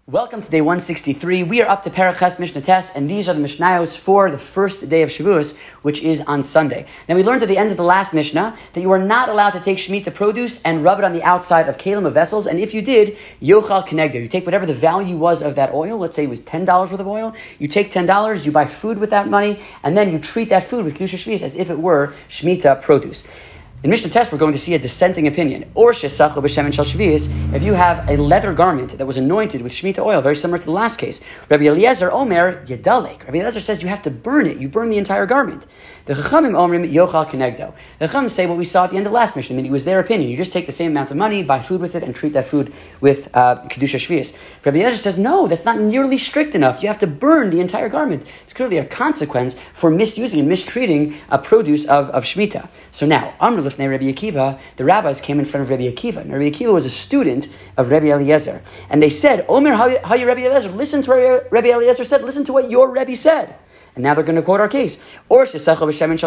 Welcome to day 163. We are up to Paraches Mishnah Tes, and these are the Mishnayos for the first day of Shavuos, which is on Sunday. Now we learned at the end of the last Mishnah that you are not allowed to take Shemitah produce and rub it on the outside of kalim, of vessels, and if you did, yochal kenegdo. You take whatever the value was of that oil, let's say it was $10 worth of oil, you take $10, you buy food with that money, and then you treat that food with Kedusha Shvius as if it were Shemitah produce. In Mishnah Tes, we're going to see a dissenting opinion. Or shesachlo b'shemen shel shvius, if you have a leather garment that was anointed with Shemitah oil, very similar to the last case. Rabbi Eliezer Omer yedalek. Rabbi Eliezer says you have to burn it. You burn the entire garment. The Chachamim Omrim yochal kenegdo. The Chachamim say what we saw at the end of last Mishnah. I mean, it was their opinion. You just take the same amount of money, buy food with it, and treat that food with Kedusha Shvius. Rabbi Eliezer says, no, that's not nearly strict enough. You have to burn the entire garment. It's clearly a consequence for misusing and mistreating a produce of Shemitah. So now, Amr Lifnei Rabbi Akiva, the rabbis came in front of Rabbi Akiva. And Rabbi Akiva was a student of Rabbi Eliezer. And they said, Omer, how you Rabbi Eliezer? Listen to what Rabbi Eliezer said. Listen to what your Rebbe said. And now they're going to quote our case. Or if you have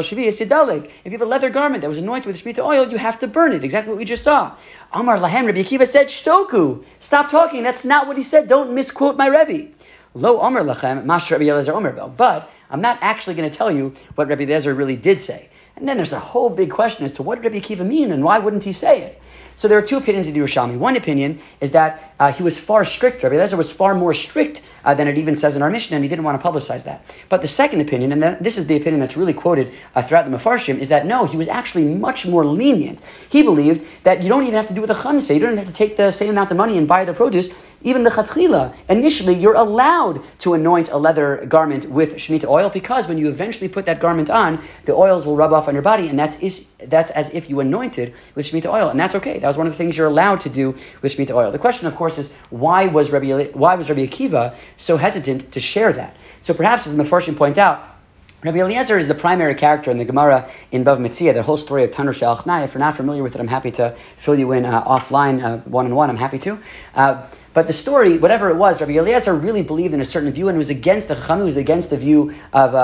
a leather garment that was anointed with Shemitah oil, you have to burn it. Exactly what we just saw. Amar Lahem, Rabbi Akiva said, Shtoku. Stop talking. That's not what he said. Don't misquote my Rebbe. Lo Amar Lachem, Mash Rabbi Eliezer Omer Bel. But I'm not actually going to tell you what Rabbi Eliezer really did say. And then there's a whole big question as to what did Rabbi Akiva mean and why wouldn't he say it? So there are two opinions of the Yerushalmi. One opinion is that he was far strict. Rabbi Eliezer was far more strict than it even says in our Mishnah, and he didn't want to publicize that. But the second opinion, and this is the opinion that's really quoted throughout the Mefarshim, is that no, he was actually much more lenient. He believed that you don't even have to do what the Chachamim say. You don't even have to take the same amount of money and buy the produce. Even the Chatchila, initially, you're allowed to anoint a leather garment with Shemitah oil because when you eventually put that garment on, the oils will rub off on your body, and that's as if you anointed with Shemitah oil, and that's okay. That was one of the things you're allowed to do with Shemitah oil. The question, of course, is why was Rabbi Akiva so hesitant to share that? So perhaps, as the Mefarshim point out, Rabbi Eliezer is the primary character in the Gemara in Bav Metzia, the whole story of Tanur Shel Achnai. If you're not familiar with it, I'm happy to fill you in offline, one-on-one. I'm happy to. But the story, whatever it was, Rabbi Eliezer really believed in a certain view and was against the Chachamim, was against the view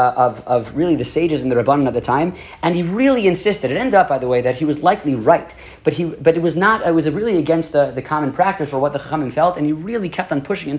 of really the sages and the Rabbanan at the time. And he really insisted. It ended up, by the way, that he was likely right. But it was not. It was really against the common practice or what the Chachamim felt. And he really kept on pushing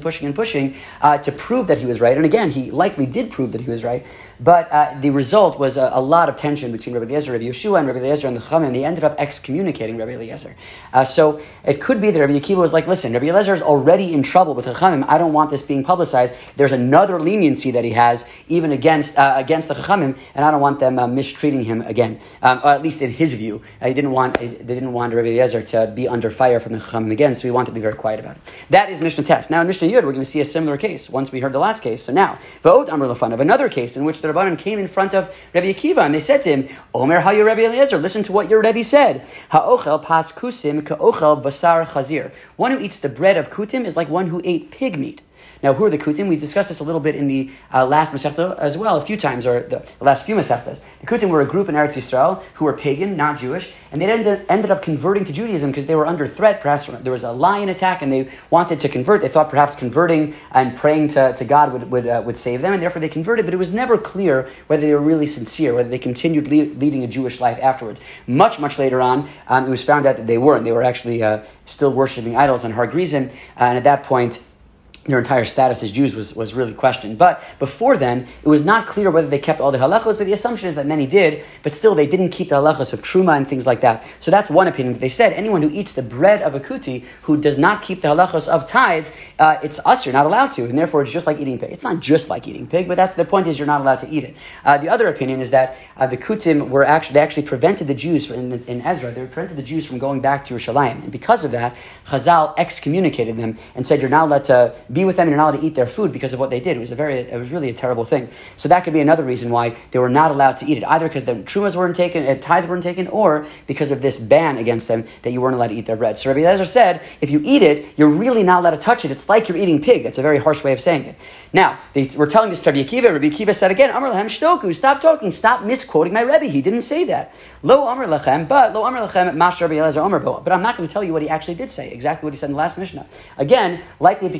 to prove that he was right. And again, he likely did prove that he was right. But the result was a lot of tension between Rabbi Eliezer, Rabbi Yeshua, and Rabbi Eliezer and the Chachamim. And they ended up excommunicating Rabbi Eliezer. So it could be that Rabbi Akiva was like, listen, Rabbi Eliezer is already in trouble with the Chachamim. I don't want this being publicized. There's another leniency that he has, even against the Chachamim, and I don't want them mistreating him again. Or at least in his view, they didn't want Rabbi Eliezer to be under fire from the Chachamim again, so he wanted to be very quiet about it. That is Mishnah Tes. Now in Mishnah Yud, we're going to see a similar case. Once we heard the last case, so now V'od Amar Lefanav, another case in which the Rabbanan came in front of Rabbi Akiva, and they said to him, Omer Hayu Rabbi Eliezer, listen to what your Rebbe said. Ha'ochel pas kusim ka'ochel basar chazir. One who eats the bread of kutim is like one who ate pig meat. Now, who are the Kutim? We discussed this a little bit in the last Masechta as well, a few times, or the last few Masechtas. The Kutim were a group in Eretz Yisrael who were pagan, not Jewish, and they ended up converting to Judaism because they were under threat. Perhaps there was a lion attack, and they wanted to convert. They thought perhaps converting and praying to God would save them, and therefore they converted, but it was never clear whether they were really sincere, whether they continued leading a Jewish life afterwards. Much, much later on, it was found out that they weren't. They were actually still worshiping idols on Har Gerizim, and at that point, their entire status as Jews was really questioned. But before then, it was not clear whether they kept all the halachos, but the assumption is that many did, but still they didn't keep the halachos of truma and things like that. So that's one opinion. But they said anyone who eats the bread of a kuti, who does not keep the halachos of tithes, it's us, you're not allowed to, and therefore it's just like eating pig. It's not just like eating pig, but that's the point is you're not allowed to eat it. The other opinion is that the kutim they actually prevented the Jews, in Ezra, they prevented the Jews from going back to Yerushalayim. And because of that, Chazal excommunicated them and said you're not allowed to be with them, you're not allowed to eat their food because of what they did. It was really a terrible thing. So that could be another reason why they were not allowed to eat it, either because the trumas weren't taken, tithes weren't taken, or because of this ban against them that you weren't allowed to eat their bread. So Rabbi Eliezer said, if you eat it, you're really not allowed to touch it. It's like you're eating pig. That's a very harsh way of saying it. Now, they were telling this to Rabbi Akiva. Rabbi Akiva said again, Amar Lahem Shtoku, stop talking, stop misquoting my Rebbe. He didn't say that. Lo Amar Lachem, but Lo Amar Lachem, Mash Rabbi Eliezer Omer Bo. But I'm not going to tell you what he actually did say, exactly what he said in the last Mishnah. Again, likely because he was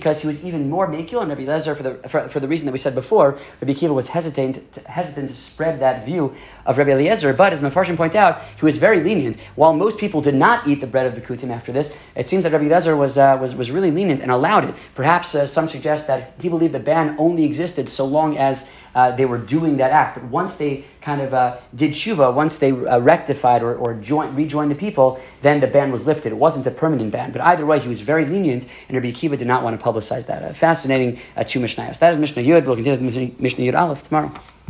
was even more makil, and Rabbi Eliezer, for the reason that we said before, Rabbi Akiva was hesitant to spread that view of Rabbi Eliezer, but as the Mefarshim point out, he was very lenient. While most people did not eat the bread of Bikutim after this, it seems that Rabbi Eliezer was really lenient and allowed it. Perhaps some suggest that he believed the ban only existed so long as they were doing that act. But once they kind of did tshuva, once they rectified or rejoined the people, then the ban was lifted. It wasn't a permanent ban. But either way, he was very lenient, and Rabbi Akiva did not want to publicize that. Fascinating two Mishnayos. That is Mishnah Yud. We'll continue with Mishnah Yud Aleph tomorrow.